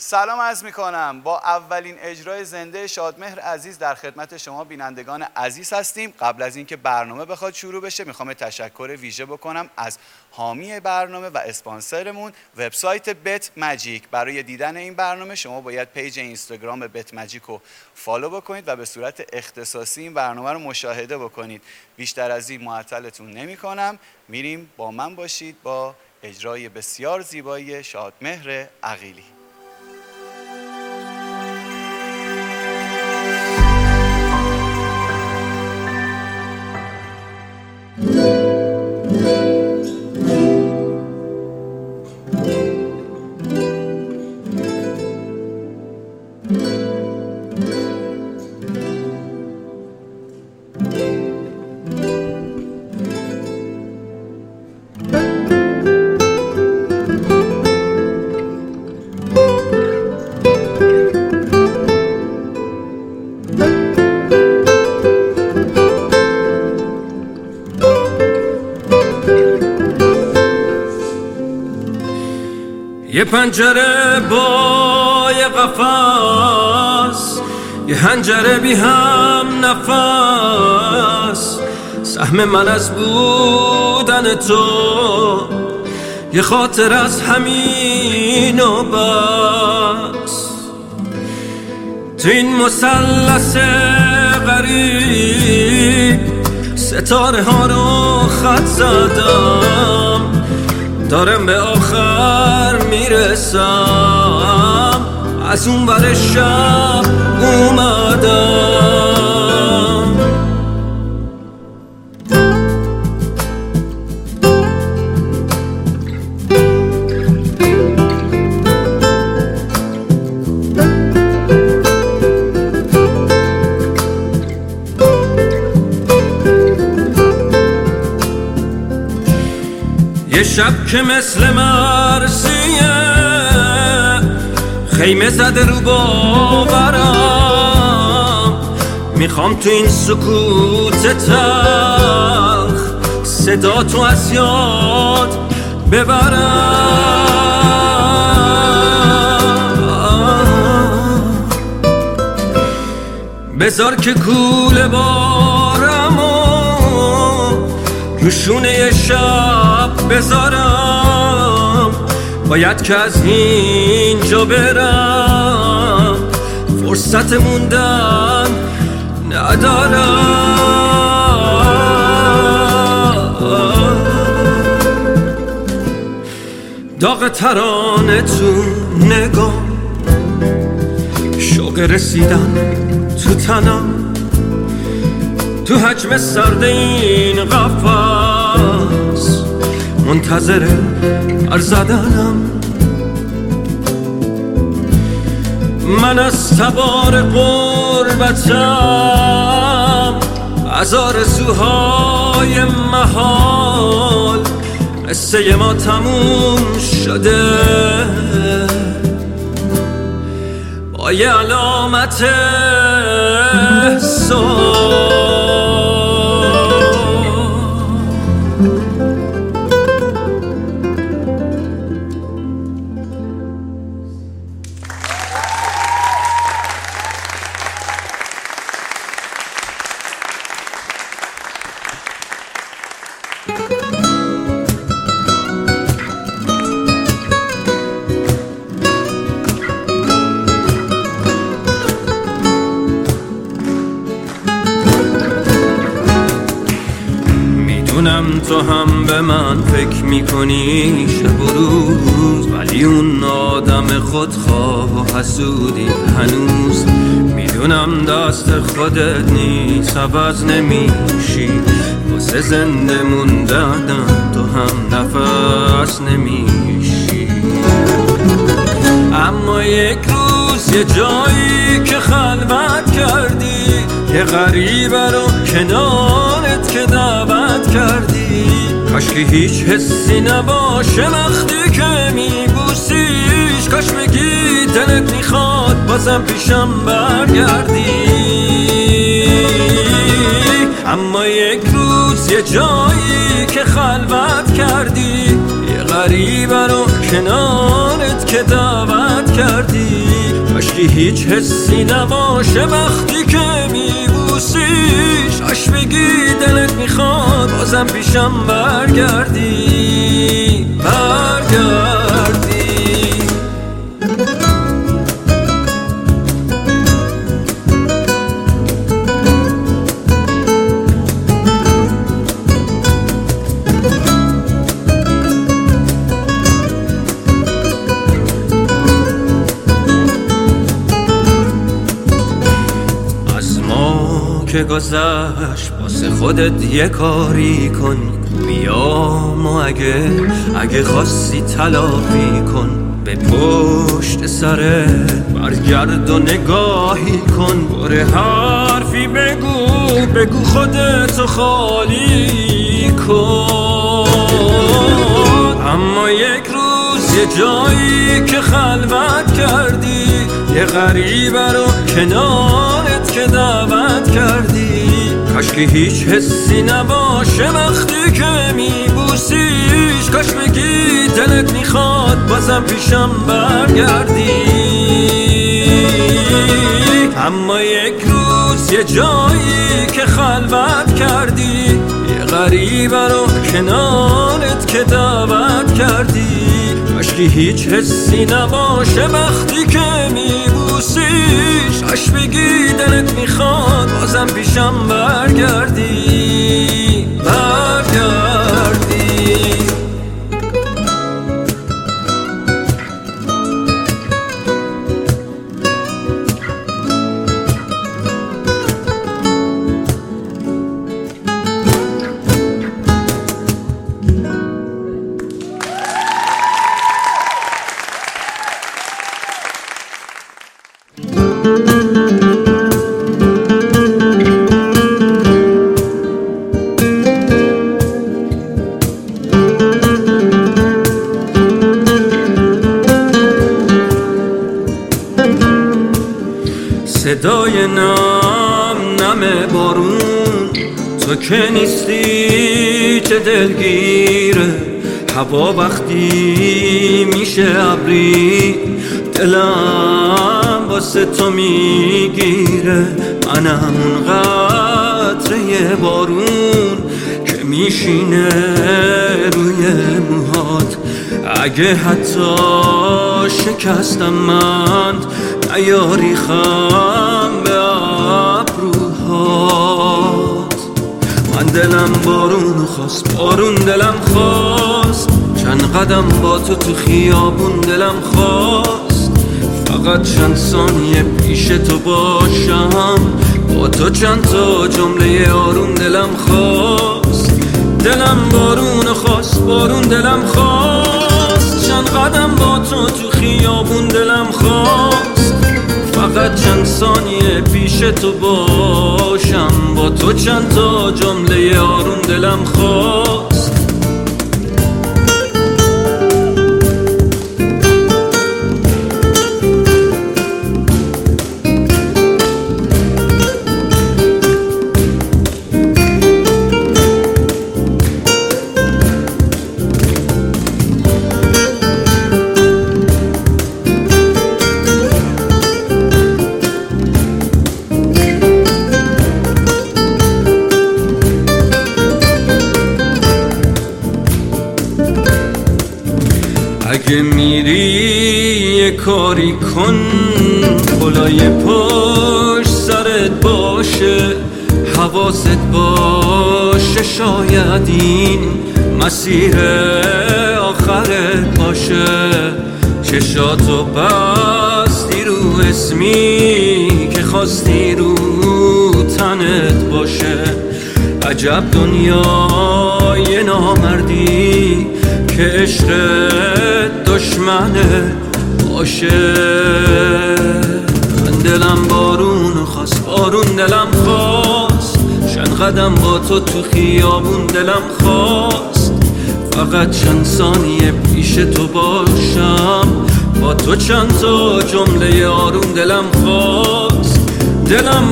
سلام عرض میکنم. با اولین اجرای زنده شادمهر عزیز در خدمت شما بینندگان عزیز هستیم. قبل از اینکه برنامه بخواد شروع بشه میخوام تشکر ویژه بکنم از حامی برنامه و اسپانسرمون وبسایت بت ماجیک. برای دیدن این برنامه شما باید پیج اینستاگرام بت ماجیک رو فالو بکنید و به صورت اختصاصی این برنامه رو مشاهده بکنید. بیشتر از این معطلتون نمیکنم. میریم با من باشید با اجرای بسیار زیبایی شادمهر عقیلی. یه پنجره با یه قفس، یه حنجره بی هم نفس. سهم من از بودن تو، یه خاطر از همین و بس. تو این مثلث غریب ستاره ها رو خط زدم، دارم به آخر میرسم، از اون ور شب اومدم. یه شب که مثل مرسیه خیمه زده رو باورم، میخوام تو این سکوت تلخ صدا تو از یاد ببرم. بذار که کوله بارمو روشونه یه شب بذارم، باید که از اینجا برم، فرصت موندن ندارم. داغ ترانه تو نگاه، شوق رسیدن تو تنم، تو حجم سرد این قفس منتظر پر زدنم. من از تبار غربتم، از آرزوهای محال، قصه ما تموم شده با یه علامت سوال. میدونم تو هم به من فکر میکنی شب و روز، ولی اون آدم خودخواه و حسودی هنوز. میدونم دست خودت نیست، عوض نمیشی، واسه زنده موندن تو هم نفس نمیشی. اما یک روز یه جایی که خلوت کردی، یه غریبه رو کنارت که دعوت کردی، کاش که هیچ حسی نباشه وقتی که میبوسیش، کاش بگی دلت میخواد بازم پیشم برگردی. اما یک روز یه جایی که خلوت کردی، یه غریبه رو کنارت که دعوت کردی. کاشکی هیچ حسی نباشه وقتی که میبوسیش، اش بگی دلت میخواد بازم پیشم برگردی. که گذشت واسه خودت یه کاری کن، بیام و اگه خواستی تلافی کن. به پشت سرت برگرد و نگاهی کن، بره حرفی بگو خودتو خالی کن. اما یک روز یه جایی که خلوت کردی، یه غریبه رو کنارت که دعوت کردی. کاش که هیچ حسی نباشه وقتی که میبوسیش، کاش بگی دلت میخواد بازم پیشم برگردی. اما یک روز یه جایی که خلوت کردی، یه غریبه رو کنارت که دعوت کردی. کاش که هیچ حسی نباشه وقتی که میبوسیش، اش بگی دلت میخواد بازم پیشم برگردی. صدای نم بارون، تو که نیستی چه دلگیره. هوا وقتی میشه ابری، دلم واسه تو میگیره. منم اون قطره بارون که میشینه روی موهات. اگه حتی شکستم من، نیاری خم به ابروهات. من دلم بارون خواست، بارون دلم خواست. چند قدم با تو خیابون دلم خواست. فقط چند ثانیه پیش تو باشم، با تو چند تا جمله آروم دلم خواست. دلم بارون خواست، بارون دلم خواست. چند قدم با تو خیابون دلم خواست. فقط چند ثانیه پیش تو باشم، با تو چند تا جمله آروم دلم خواست. اگه میری یه کاری کن، بالای پشت سرت باشه. حواست باشه شاید این مسیر آخرت باشه. چشاتو بستی رو اسمی که خواستی رو تنت باشه. عجب دنیای نامردی که عشقت دشمنت باشه. من دلم بارون خواست، بارون دلم خواست. چند قدم با تو خیابون دلم خواست. فقط چند ثانیه پیش تو باشم، با تو چند تا جمله آروم دلم خواست. دلم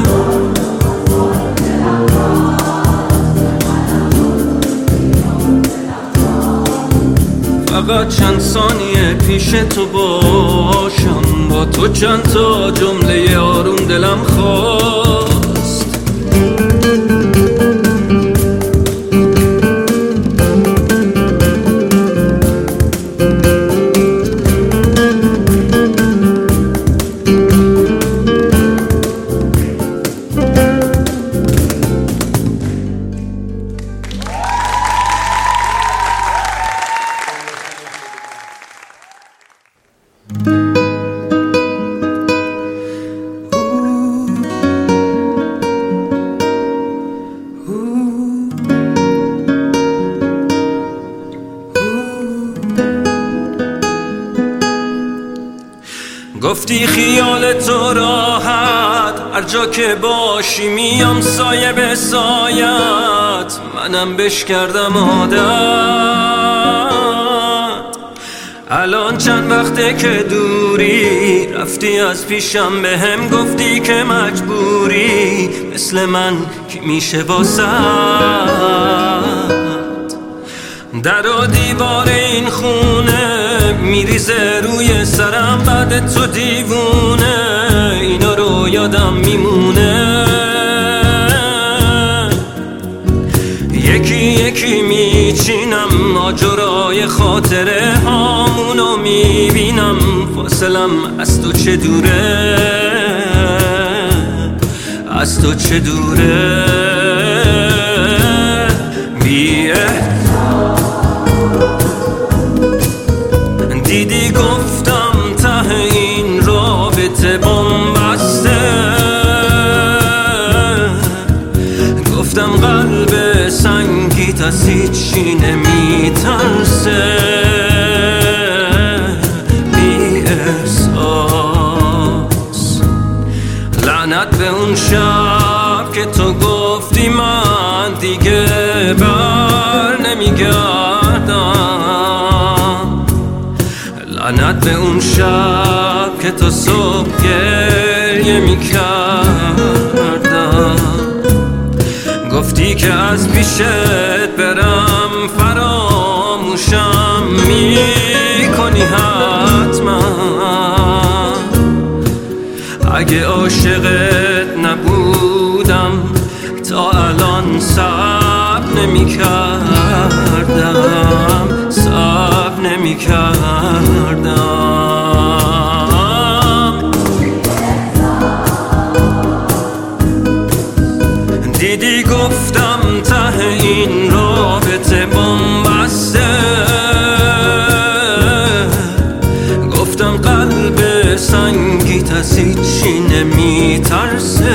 فقط چند ثانیه پیش تو باشم، با تو چند تا جمله آروم دلم خواست. گفتی خیال تو راحت، هر جا که باشی میام سایه به سایت، منم بش کردم عادت. الان چند وقته که دوری، رفتی از پیشم به هم گفتی که مجبوری، مثل من کی میشه واسط. در و دیوار این خونه میریزه روی سرم، بعد تو دیوونه اینا رو یادم میمونه. یکی یکی میچینم ماجرای خاطره هامونو میبینم، فاصلم از تو چه دوره، از تو چه دوره. دیدی گفتم ته این رابطه بن‌بسته، گفتم قلب سنگیت از هیچی نمیترسه. بی احساس لعنت به اون شب که تو گفتی من دیگه بر نمیگردم، لعنت به اون شب که تو صبح گریه میکردم. گفتی که از پیشت برم فراموشم میکنی حتما، اگه عاشقت نبودم تا الان صبر نمیکردم، صبر نمیکردم. دیدی گفتم ته این رابطه بن‌بسته، گفتم قلب سنگیت از هیچی نمیترسه.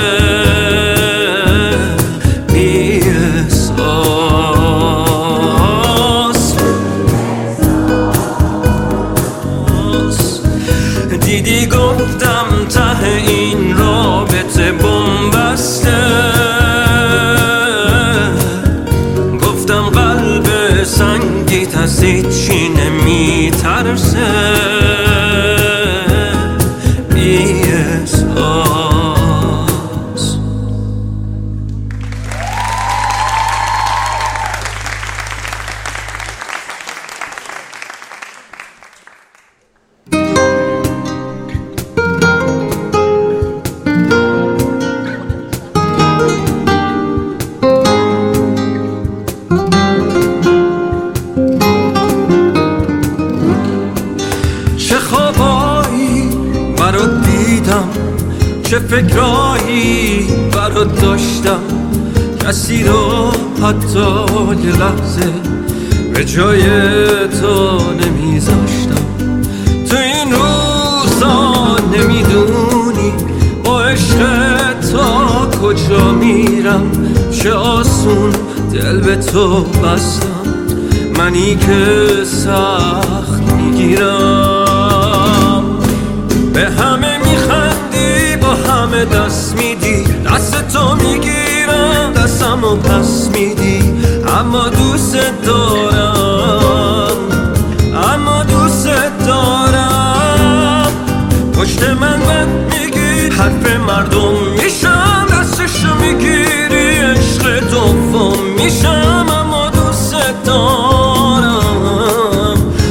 بی احساس دیدی گفتم ته این رابطه بن‌بسته، گفتم قلب سنگیت از هیچی نمیترسه. بی احساس چه فکرایی برات داشتم، کسی رو حتی یه لحظه به جای تو نمیذاشتم. تو این روزا نمیدونی با عشق تا کجا میرم، چه آسون دل به تو بستم، منی که سخت میگیرم. به همه میخندی با همه دست میدی، دست تو میگیرم دستمو پس میدی، اما دوست دارم، اما دوست دارم. پشت من بد میگی حرف مردم میشم، دستشو میگیری عشق دوم میشم، اما دوست دارم،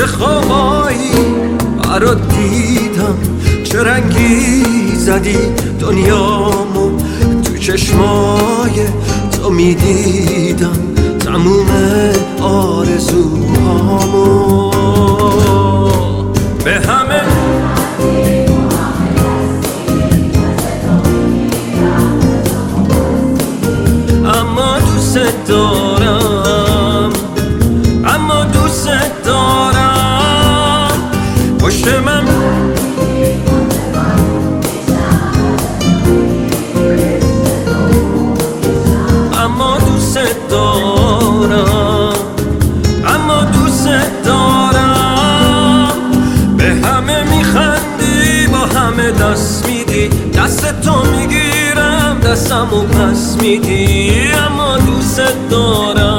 چه خوابایی برات دیدم، چه رنگی زدی دنیامو، تو چشمای تو میدیدم تموم آرزوهامو. به همه اما دوست دارم، اما دوست دارم. پشت من اما دوست دارم، اما دوست دارم. به همه میخندی، با همه دست میدی، دست تو میگیرم دستمو پس میدی، اما دوست دارم.